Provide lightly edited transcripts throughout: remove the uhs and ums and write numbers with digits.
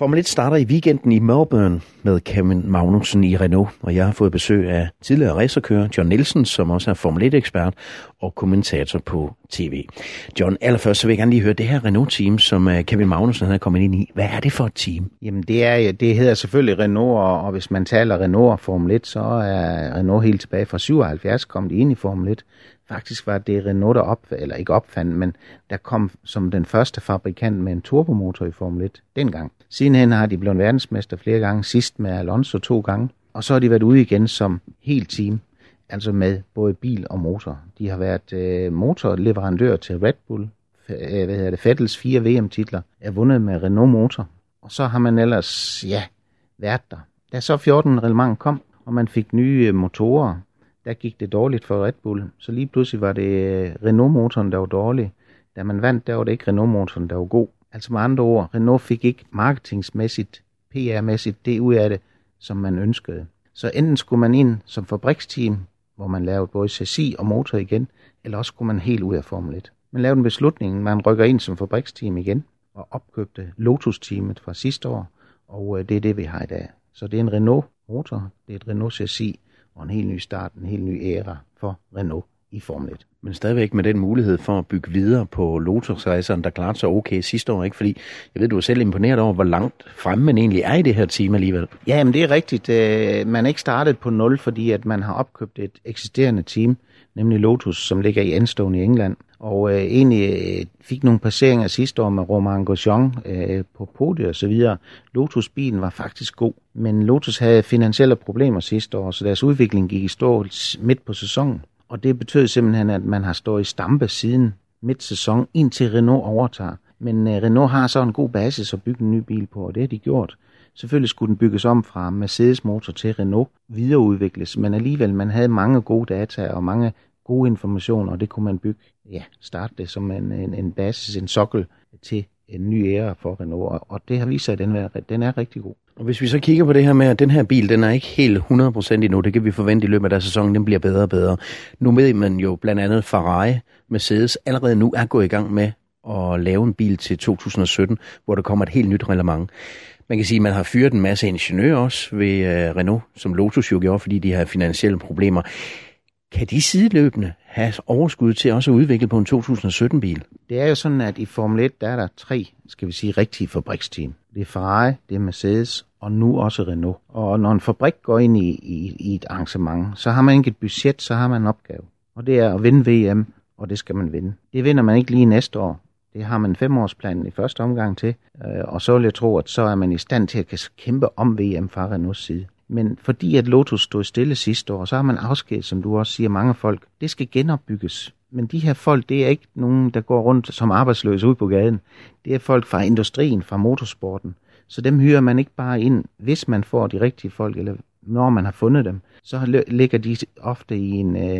Formel 1 starter i weekenden i Melbourne med Kevin Magnussen i Renault, og jeg har fået besøg af tidligere racerkører John Nielsen, som også er Formel 1-ekspert og kommentator på TV. John, allerførst så vil jeg gerne lige høre det her Renault-team, som Kevin Magnussen er kommet ind i. Hvad er det for et team? Jamen det hedder selvfølgelig Renault, og hvis man taler Renault og Formel 1, så er Renault helt tilbage fra 77 kommet ind i Formel 1. Faktisk var det Renault, der ikke opfandt, men der kom som den første fabrikant med en turbomotor i Formel 1 dengang. Sidenhen har de blevet verdensmester flere gange, sidst med Alonso 2 gange, og så har de været ude igen som helt team, altså med både bil og motor. De har været motorleverandør til Red Bull, Vettels 4 VM-titler er vundet med Renault motor, og så har man ellers, været der. Da så 14 reglement kom, og man fik nye motorer, der gik det dårligt for Red Bull. Så lige pludselig var det Renault-motoren, der var dårlig. Da man vandt, der var det ikke Renault-motoren, der var god. Altså med andre ord, Renault fik ikke marketingsmæssigt, PR-mæssigt det ud af det, som man ønskede. Så enten skulle man ind som fabriksteam, hvor man lavede både chassis og motor igen, eller også skulle man helt ud af Formel 1. Man lavede en beslutning, man rykker ind som fabriksteam igen, og opkøbte Lotus-teamet fra sidste år, og det er det, vi har i dag. Så det er en Renault-motor, det er et Renault-chassis, og en helt ny start, en helt ny æra for Renault i Formel 1. Men stadigvæk med den mulighed for at bygge videre på Lotus-raceren, der klarede sig okay sidste år, ikke? Fordi jeg ved, du er selv imponeret over, hvor langt fremme man egentlig er i det her team alligevel. Ja, men det er rigtigt. Man er ikke startet på 0, fordi at man har opkøbt et eksisterende team, nemlig Lotus, som ligger i Enstone i England. Og egentlig fik nogle passeringer sidste år med Romain Grosjean på podiet og så videre. Lotus-bilen var faktisk god, men Lotus havde finansielle problemer sidste år, så deres udvikling gik i stå midt på sæsonen. Og det betød simpelthen, at man har stået i stampe siden midt-sæson, indtil Renault overtager. Men Renault har så en god basis at bygge en ny bil på, og det har de gjort. Selvfølgelig skulle den bygges om fra Mercedes motor til Renault, videreudvikles, men alligevel man havde mange gode data og mange gode informationer, og det kunne man bygge, starte det som en basis, en sokkel til en ny æra for Renault, og det har vist sig, at den er rigtig god. Og hvis vi så kigger på det her med, at den her bil, den er ikke helt 100% endnu, det kan vi forvente i løbet af sæsonen, den bliver bedre og bedre. Nu ved man jo blandt andet Ferrari, Mercedes allerede nu er gået i gang med at lave en bil til 2017, hvor der kommer et helt nyt reglement. Man kan sige, at man har fyret en masse ingeniører også ved Renault, som Lotus jo gjorde, fordi de har finansielle problemer. Kan de sideløbende have overskud til også at udvikle på en 2017-bil? Det er jo sådan, at i Formel 1, der er der 3, rigtige fabriksteam. Det er Ferrari, det er Mercedes og nu også Renault. Og når en fabrik går ind i et arrangement, så har man ikke et budget, så har man en opgave. Og det er at vinde VM, og det skal man vinde. Det vinder man ikke lige næste år. Det har man en 5-årsplan i første omgang til, og så vil jeg tro, at så er man i stand til at kæmpe om VM fra Renaults side. Men fordi at Lotus stod stille sidste år, så har man afskedet, som du også siger, mange folk. Det skal genopbygges. Men de her folk, det er ikke nogen, der går rundt som arbejdsløse ude på gaden. Det er folk fra industrien, fra motorsporten. Så dem hyrer man ikke bare ind, hvis man får de rigtige folk, eller når man har fundet dem. Så ligger de ofte i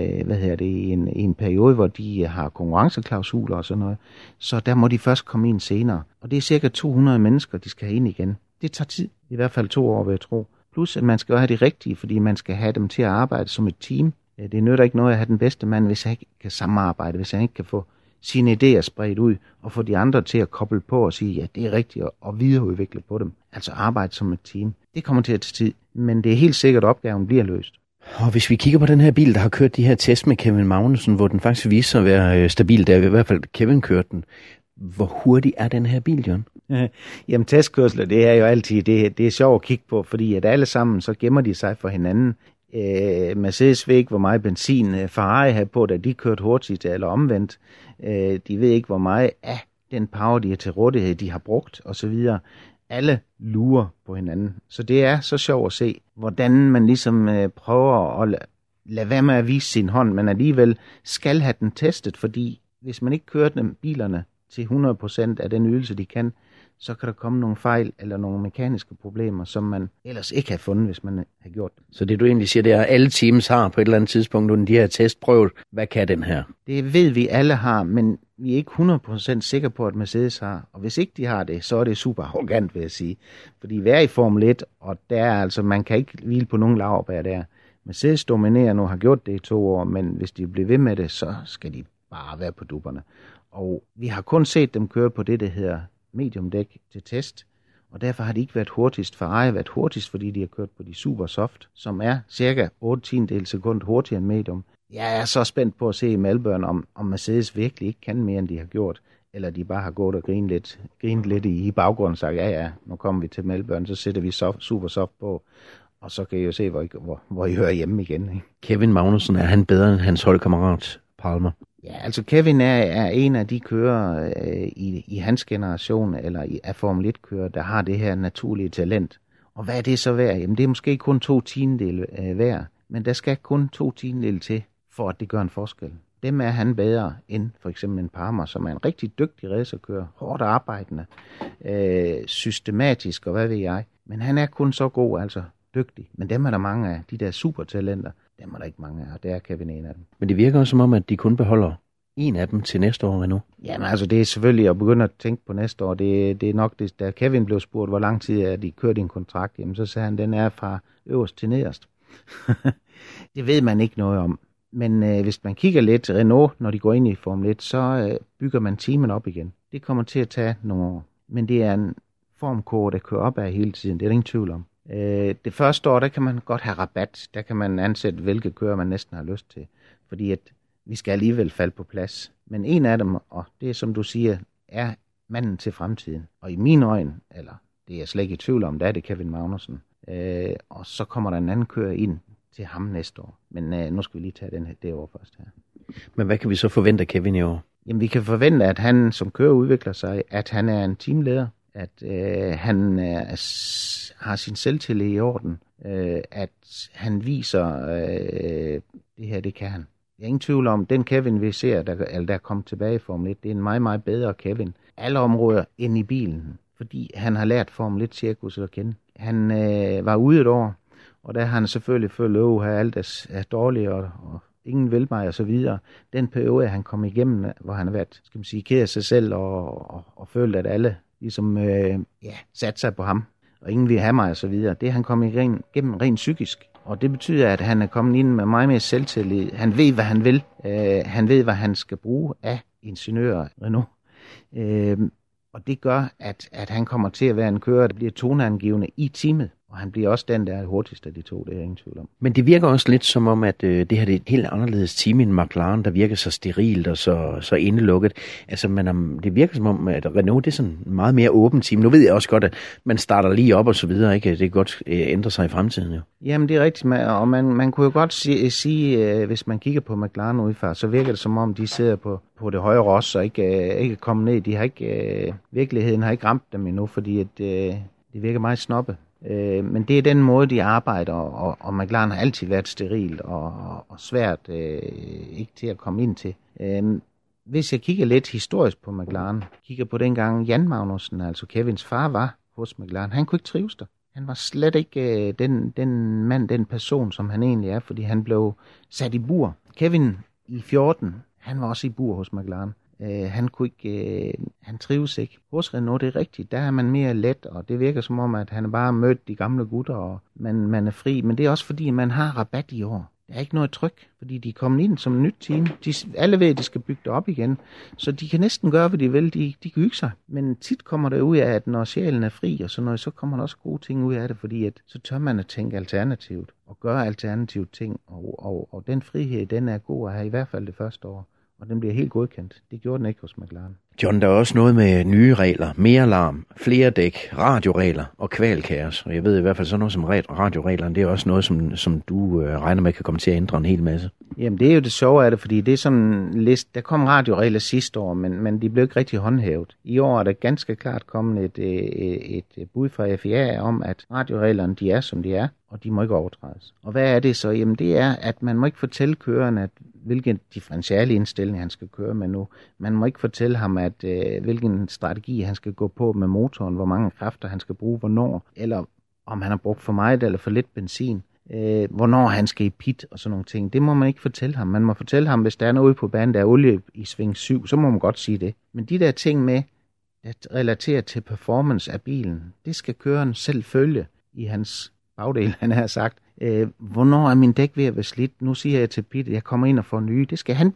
en periode, hvor de har konkurrenceklausuler og sådan noget. Så der må de først komme ind senere. Og det er cirka 200 mennesker, de skal have ind igen. Det tager tid. I hvert fald 2 år, vil jeg tro. Plus, at man skal jo have det rigtige, fordi man skal have dem til at arbejde som et team. Det nytter ikke noget at have den bedste mand, hvis han ikke kan samarbejde, hvis han ikke kan få sine idéer spredt ud, og få de andre til at koble på og sige, ja, det er rigtigt, og videreudvikle på dem. Altså arbejde som et team. Det kommer til at tage tid, men det er helt sikkert, at opgaven bliver løst. Og hvis vi kigger på den her bil, der har kørt de her tests med Kevin Magnussen, hvor den faktisk viser sig at være stabil, der i hvert fald Kevin kørte den. Hvor hurtig er den her bil, John? Jamen testkørsler, det er jo altid, det er sjovt at kigge på, fordi at alle sammen, så gemmer de sig for hinanden. Mercedes ved ikke, hvor meget benzin Ferrari havde på, da de kørte hurtigt, eller omvendt. De ved ikke, hvor meget af den power, de har til rådighed, de har brugt, osv. Alle lurer på hinanden. Så det er så sjovt at se, hvordan man ligesom prøver at lade være med at vise sin hånd, men alligevel skal have den testet, fordi hvis man ikke kører bilerne til 100% af den ydelse, de kan, så kan der komme nogle fejl eller nogle mekaniske problemer, som man ellers ikke har fundet, hvis man har gjort det. Så det du egentlig siger, det er, at alle teams har på et eller andet tidspunkt under de her test prøvet, hvad kan den her? Det ved vi alle har, men vi er ikke 100% sikre på, at Mercedes har. Og hvis ikke de har det, så er det super arrogant, vil jeg sige. Fordi vi er i Formel 1, og der er altså, man kan ikke hvile på nogen laurbær der. Mercedes dominerer nu, har gjort det i 2 år, men hvis de bliver ved med det, så skal de bare være på dupperne. Og vi har kun set dem køre på det, der hedder mediumdæk til test. og derfor har de ikke været hurtigst. Ferrari har været hurtigst, fordi de har kørt på de super soft, som er cirka 8/10 sekund hurtigere end medium. Jeg er så spændt på at se i Melbourne, om Mercedes virkelig ikke kan mere, end de har gjort, eller de bare har gået og grinet lidt i baggrunden og sagt, ja, nu kommer vi til Melbourne, så sætter vi super soft på, og så kan I jo se, hvor I hører hjemme igen. Ikke? Kevin Magnussen, er han bedre end hans holdkammerat Palmer? Ja, altså Kevin er en af de kører i hans generation, eller af Formel 1-kører, der har det her naturlige talent. Og hvad er det så værd? Jamen det er måske kun 2/10 værd, men der skal kun 2/10 til, for at det gør en forskel. Dem er han bedre end for eksempel en Palmer, som er en rigtig dygtig racerkører, hårdt arbejdende, systematisk og hvad ved jeg. Men han er kun så god, altså dygtig. Men dem er der mange af, de der supertalenter, dem er der ikke mange af, og det er Kevin en af dem. Men det virker også som om, at de kun beholder en af dem til næste år endnu. Jamen altså, det er selvfølgelig at begynde at tænke på næste år. Det er nok, da Kevin blev spurgt, hvor lang tid er de kørt i en kontrakt, jamen så sagde han, den er fra øverst til nederst. Det ved man ikke noget om. Men hvis man kigger lidt Renault, når de går ind i Formel 1, så bygger man teamen op igen. Det kommer til at tage nogle år. Men det er en formkurve, der kører op af hele tiden. Det er der ingen tvivl om. Det første år, der kan man godt have rabat. Der kan man ansætte, hvilke kører man næsten har lyst til. Fordi at vi skal alligevel falde på plads. Men en af dem, og det er som du siger, er manden til fremtiden. Og i mine øjne, eller det er jeg slet ikke i tvivl om, der er det Kevin Magnussen. Og så kommer der en anden kører ind til ham næste år. Men nu skal vi lige tage det år først her. Men hvad kan vi så forvente af Kevin i år? Jamen vi kan forvente, at han som kører udvikler sig, at han er en teamleder, at han har sin selvtillid i orden, at han viser, det her, det kan han. Jeg er ingen tvivl om, den Kevin, vi ser, der er kommet tilbage i Formel 1, det er en meget, meget bedre Kevin. Alle områder end i bilen, fordi han har lært Formel 1-cirkus at kende. Han var ude et år, og der har han selvfølgelig følt, at alt er dårligt, og ingen vil mig og så videre. Den periode, han kom igennem, hvor han har været, skal man sige, ked af sig selv, og følt, at alle ligesom satte sig på ham, og ingen vil have mig og så videre. Det han kom igennem rent psykisk. Og det betyder, at han er kommet ind med meget mere selvtillid. Han ved, hvad han vil. Han ved, hvad han skal bruge af ingeniører Renault. Og det gør, at han kommer til at være en kører, der bliver toneangivende i teamet. Og han bliver også den, der er hurtigst af de to, det er jeg ingen tvivl om. Men det virker også lidt som om, at det her det er et helt anderledes team end McLaren, der virker så sterilt og så indelukket. Altså, det virker som om, at Renault det er sådan en meget mere åbent team. Nu ved jeg også godt, at man starter lige op og så videre, ikke? Det kan godt ændre sig i fremtiden, jo. Jamen, det er rigtigt, og man kunne jo godt sige, hvis man kigger på McLaren udefra, så virker det som om, de sidder på det høje ros og ikke kommet ned. De har ikke, virkeligheden har ikke ramt dem endnu, fordi at, det virker meget snobbet. Men det er den måde, de arbejder, og McLaren har altid været sterilt og svært ikke til at komme ind til. Hvis jeg kigger lidt historisk på McLaren, kigger på dengang Jan Magnussen, altså Kevins far, var hos McLaren, han kunne ikke trives der. Han var slet ikke den mand, den person, som han egentlig er, fordi han blev sat i bur. Kevin i 14, han var også i bur hos McLaren. Han trives ikke. Hos Renault, det er rigtigt, der er man mere let, og det virker som om, at han bare mødt de gamle gutter, og man er fri. Men det er også fordi, man har rabat i år. Der er ikke noget tryk, fordi de er kommet ind som et nyt team. Alle ved, at de skal bygge det op igen, så de kan næsten gøre, hvad de vil. De kan hygge sig. Men tit kommer det ud af, at når sjælen er fri, og sådan noget, så kommer der også gode ting ud af det, fordi at, så tør man at tænke alternativt, og gøre alternative ting. Og den frihed, den er god at have i hvert fald det første år. Og den bliver helt godkendt. Det gjorde den ikke hos McLaren. John, der er også noget med nye regler, mere larm, flere dæk, radioregler og kvalkaos. Og jeg ved i hvert fald sådan noget som radioreglerne, det er også noget, som du regner med kan komme til at ændre en hel masse. Jamen det er jo det sjove af det, fordi det er sådan en liste. Der kom radioregler sidste år, men de blev ikke rigtig håndhævet. I år er der ganske klart kommet et bud fra FIA om, at radioreglerne de er, som de er, og de må ikke overtrædes. Og hvad er det så? Jamen det er, at man må ikke fortælle køreren, at hvilken differentiale indstilling han skal køre med nu. Man må ikke fortælle ham, at hvilken strategi han skal gå på med motoren, hvor mange kræfter han skal bruge, hvornår, eller om han har brugt for meget eller for lidt benzin, hvornår han skal i pit og sådan nogle ting. Det må man ikke fortælle ham. Man må fortælle ham, hvis der er noget på banen, der er olie i sving 7, så må man godt sige det. Men de der ting med, at relatere til performance af bilen, det skal køreren selv følge i hans bagdel, han har sagt. Hvornår er min dæk ved at være slidt? Nu siger jeg til Pete, at jeg kommer ind og får nye. Det skal han bestemme.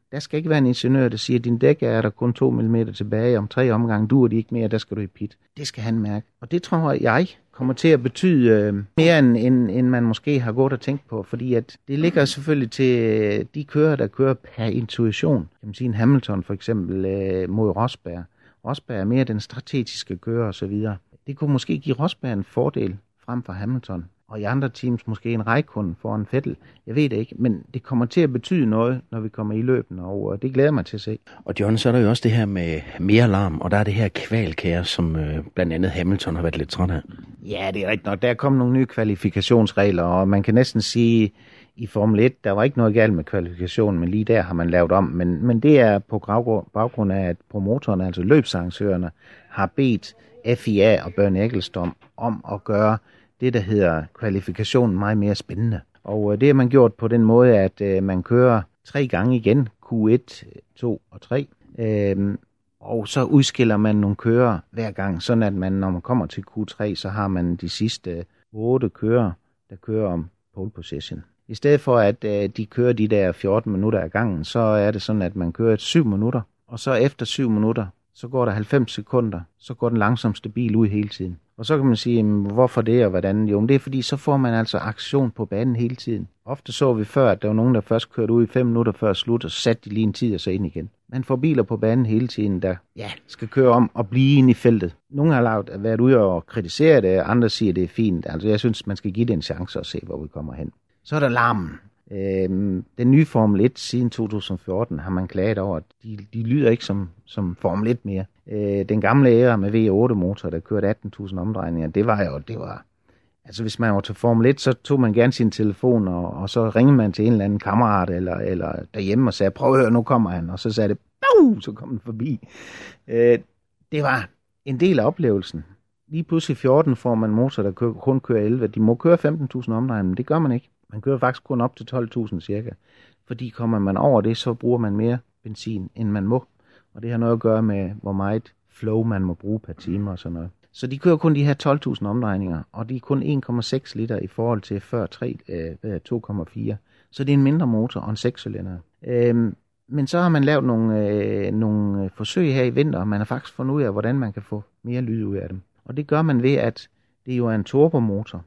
Der skal ikke være en ingeniør, der siger, at din dæk er der kun 2 mm tilbage, om 3 omgange duer de ikke mere, der skal du i pit. Det skal han mærke. Og det tror jeg kommer til at betyde mere, end man måske har gået og tænkt på, fordi at det ligger selvfølgelig til de kører, der kører per intuition. Kan man sige en Hamilton for eksempel mod Rosberg. Rosberg er mere den strategiske kører osv. Det kunne måske give Rosberg en fordel frem for Hamilton. Og i andre teams måske en Raikkonen foran Vettel. Jeg ved det ikke, men det kommer til at betyde noget, når vi kommer i løbene, og det glæder mig til at se. Og John, så er der jo også det her med mere larm, og der er det her kvalkære, som blandt andet Hamilton har været lidt træt af. Ja, det er rigtigt nok. Der er kommet nogle nye kvalifikationsregler, og man kan næsten sige, i Formel 1, der var ikke noget galt med kvalifikationen, men lige der har man lavet om. Men det er på baggrund af, at promotorerne, altså løbsarrangørerne, har bedt FIA og Bernie Ecclestone om at gøre det, der hedder kvalifikationen meget mere spændende. Og det har man gjort på den måde, at man kører 3 gange igen, Q1, 2 og 3. Og så udskiller man nogle kører hver gang, sådan at man, når man kommer til Q3, så har man de sidste 8 kører, der kører om pole position. I stedet for, at de kører de der 14 minutter ad gangen, så er det sådan, at man kører 7 minutter, og så efter 7 minutter, så går der 90 sekunder, så går den langsomste bil ud hele tiden. Og så kan man sige, hvorfor det og hvordan? Jo, det er fordi, så får man altså aktion på banen hele tiden. Ofte så vi før, at der var nogen, der først kørte ud i 5 minutter før slut, og så satte de lige en tid og så ind igen. Man får biler på banen hele tiden, der skal køre om og blive inde i feltet. Nogle har været ude og kritisere det, andre siger, det er fint. Altså jeg synes, man skal give det en chance og se, hvor vi kommer hen. Så er der larmen. Den nye Formel 1 siden 2014 har man klaget over, at de lyder ikke som Formel 1 mere. Den gamle æra med V8-motor, der kørte 18.000 omdrejninger, det var... Altså hvis man var til Formel 1, så tog man gerne sin telefon, og så ringede man til en eller anden kammerat eller derhjemme og sagde, prøv at høre, nu kommer han. Og så sagde det, så kom den forbi. Det var en del af oplevelsen. Lige pludselig 14 får man motor, der kun kører 11. De må køre 15.000 omdrejninger, men det gør man ikke. Man kører faktisk kun op til 12.000 cirka. Fordi kommer man over det, så bruger man mere benzin, end man må. Og det har noget at gøre med, hvor meget flow man må bruge per time og sådan noget. Så de kører kun de her 12.000 omdrejninger, og de er kun 1,6 liter i forhold til før 2,4. Så det er en mindre motor og en 6-cylinder. Men så har man lavet nogle forsøg her i vinter, og man har faktisk fundet ud af, hvordan man kan få mere lyd ud af dem. Og det gør man ved, at det jo er en turbomotor.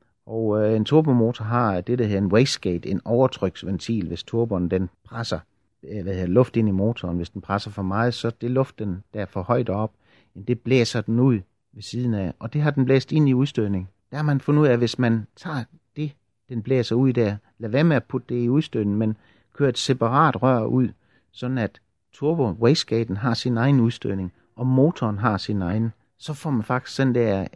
Og en turbomotor har det, der hedder en wastegate, en overtryksventil, hvis turboen den presser luft ind i motoren. Hvis den presser for meget, så det luften, der er for højt op, det blæser den ud ved siden af. Og det har den blæst ind i udstødning. Der har man fundet ud af, at hvis man tager det, den blæser ud der, lad være med at putte det i udstødning, men kører et separat rør ud, sådan at turbo-wastegaten har sin egen udstødning, og motoren har sin egen. Så får man faktisk sådan der...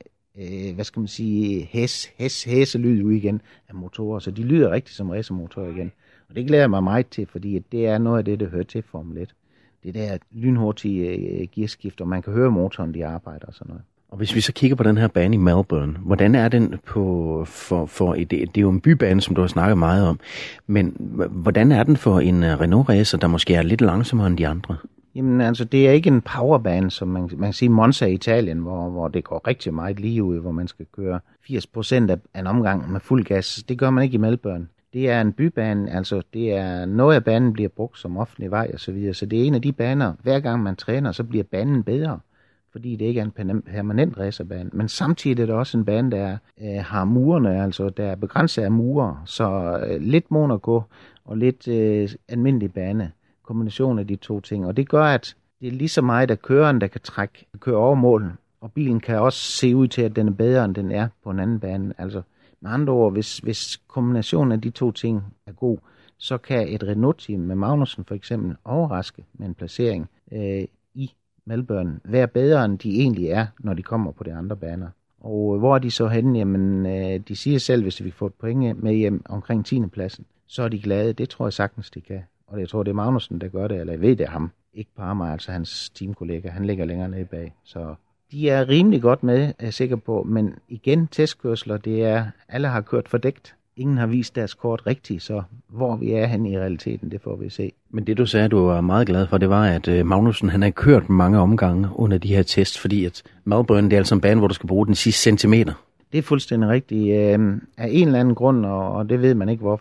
hæselyd ud igen af motorer, så de lyder rigtig som racermotorer igen. Og det glæder jeg mig meget til, fordi det er noget af det, der hører til Formel 1. Det der lynhurtige gearskift, og man kan høre motoren, de arbejder og sådan noget. Og hvis vi så kigger på den her bane i Melbourne, hvordan er den det er jo en bybane, som du har snakket meget om, men hvordan er den for en Renault-racer, der måske er lidt langsommere end de andre? Jamen altså, det er ikke en powerbane, som man kan sige Monza i Italien, hvor det går rigtig meget lige ud, hvor man skal køre 80% af en omgang med fuld gas. Det gør man ikke i Melbourne. Det er en bybane, altså det er noget af banen bliver brugt som offentlig vej og så videre. Så det er en af de baner, hver gang man træner, så bliver banen bedre, fordi det ikke er en permanent racerbane. Men samtidig er det også en bane, der har murene, altså der er begrænset af murer, så lidt Monaco og lidt almindelig bane. Kombination af de to ting, og det gør, at det er lige så meget, at køreren, der kan køre over målen, og bilen kan også se ud til, at den er bedre, end den er på en anden bane. Altså med andre ord, hvis kombinationen af de to ting er god, så kan et Renault-team med Magnussen for eksempel overraske med en placering i Melbourne være bedre, end de egentlig er, når de kommer på de andre baner. Og hvor er de så henne? Jamen, de siger selv, hvis vi får et point med hjem omkring 10. pladsen, så er de glade. Det tror jeg sagtens, de kan. Og jeg tror, det er Magnussen, der gør det, eller jeg ved, det er ham. Ikke på Amager, altså hans teamkollega. Han ligger længere nede bag. Så de er rimelig godt med, er jeg sikker på. Men igen, testkørsler, det er, alle har kørt fordækt. Ingen har vist deres kort rigtigt, så hvor vi er henne i realiteten, det får vi se. Men det du sagde, du var meget glad for, det var, at Magnussen han har kørt mange omgange under de her tests, fordi at Melbourne, det er altså en bane, hvor du skal bruge den sidste centimeter. Det er fuldstændig rigtigt. Af en eller anden grund, og det ved man ikke hvorfor,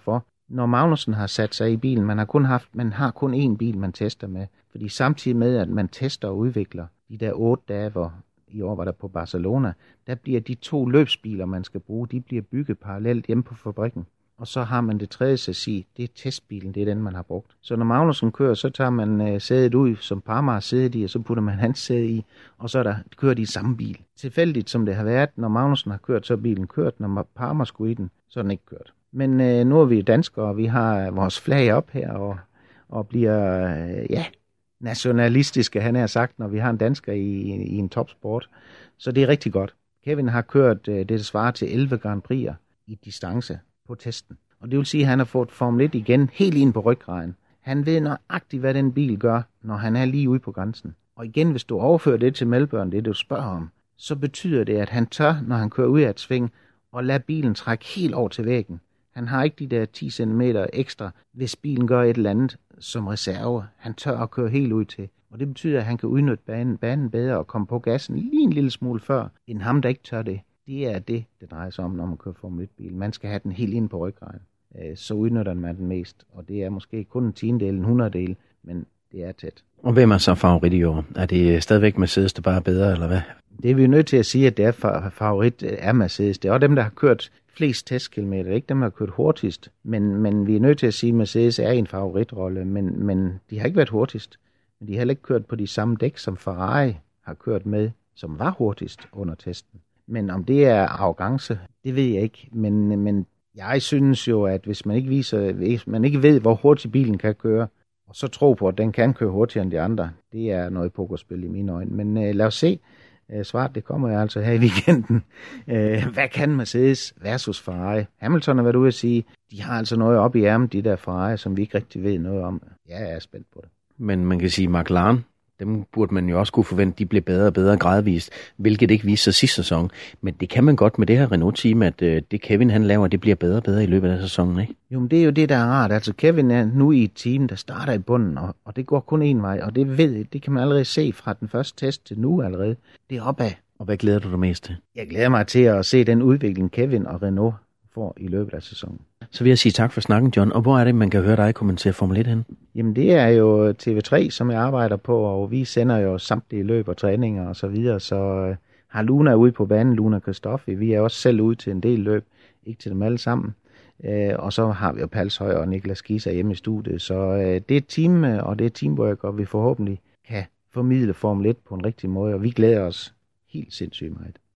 når Magnussen har sat sig i bilen, man har kun én bil, man tester med. Fordi samtidig med, at man tester og udvikler de der 8 dage, hvor i år var der på Barcelona, der bliver de 2 løbsbiler, man skal bruge, de bliver bygget parallelt hjemme på fabrikken. Og så har man det tredje chassis, det er testbilen, det er den, man har brugt. Så når Magnussen kører, så tager man sædet ud, som Parma har sædet i, og så putter man hans sæde i, og så kører de i samme bil. Tilfældigt som det har været, når Magnussen har kørt, så er bilen kørt, når Parma skulle i den, så er den ikke kørt. Men nu er vi danskere, og vi har vores flag op her, og bliver, nationalistiske, han har sagt, når vi har en dansker i en topsport. Så det er rigtig godt. Kevin har kørt det, der svarer til 11 Grand Prix'er i distance på testen. Og det vil sige, at han har fået Formel 1 igen helt ind på ryggraden. Han ved nøjagtigt, hvad den bil gør, når han er lige ude på grænsen. Og igen, hvis du overfører det til Melbourne, det du spørger om, så betyder det, at han tør, når han kører ud af et sving, og lade bilen trække helt over til væggen. Han har ikke de der 10 cm ekstra, hvis bilen gør et eller andet som reserve. Han tør at køre helt ud til. Og det betyder, at han kan udnytte banen bedre og komme på gassen lige en lille smule før, end ham, der ikke tør det. Det er det drejer sig om, når man kører Formel 1-bil. Man skal have den helt ind på ryggraden. Så udnytter man den mest. Og det er måske kun en 10-del, en 100-del, men det er tæt. Og hvem er så favorit i år? Er det stadigvæk Mercedes, der bare er bedre, eller hvad? Det er vi nødt til at sige, at det er favorit er Mercedes. Det er også dem, der har kørt flest testkilometer. Det er ikke dem, der har kørt hurtigst. Men vi er nødt til at sige, at Mercedes er i en favoritrolle. Men de har ikke været hurtigst. Men de har heller ikke kørt på de samme dæk, som Ferrari har kørt med, som var hurtigst under testen. Men om det er arrogance, det ved jeg ikke. Men jeg synes jo, at hvis man ikke ved, hvor hurtigt bilen kan køre, og så tro på, at den kan køre hurtigere end de andre, det er noget pokerspil i mine øjne. Men lad os se. Svaret, det kommer jeg altså her i weekenden. Hvad kan Mercedes versus Ferrari? Hamilton har været ude at sige, de har altså noget op i ærmet, de der Ferrari, som vi ikke rigtig ved noget om. Jeg er spændt på det. Men man kan sige, McLaren, dem burde man jo også kunne forvente, de bliver bedre og bedre gradvist, hvilket ikke viste sig sidste sæson. Men det kan man godt med det her Renault-team, at det Kevin han laver, det bliver bedre og bedre i løbet af sæsonen, ikke? Jo, men det er jo det, der er rart. Altså Kevin er nu i et team, der starter i bunden, og det går kun én vej, og det kan man allerede se fra den første test til nu allerede. Det er opad. Og hvad glæder du dig mest til? Jeg glæder mig til at se den udvikling, Kevin og Renault får i løbet af sæsonen. Så vil jeg sige tak for snakken, John. Og hvor er det, man kan høre dig kommentere Formel 1 hen? Jamen det er jo TV3, som jeg arbejder på, og vi sender jo samtlige løb og træninger og så videre. Så har Luna ude på banen, Luna Christoffi. Vi er også selv ude til en del løb, ikke til dem alle sammen. Og så har vi jo Palshøj og Niklas Gieser hjemme i studiet. Så det er et team, og det er teamwork, og vi forhåbentlig kan formidle Formel 1 på en rigtig måde. Og vi glæder os helt sindssygt meget.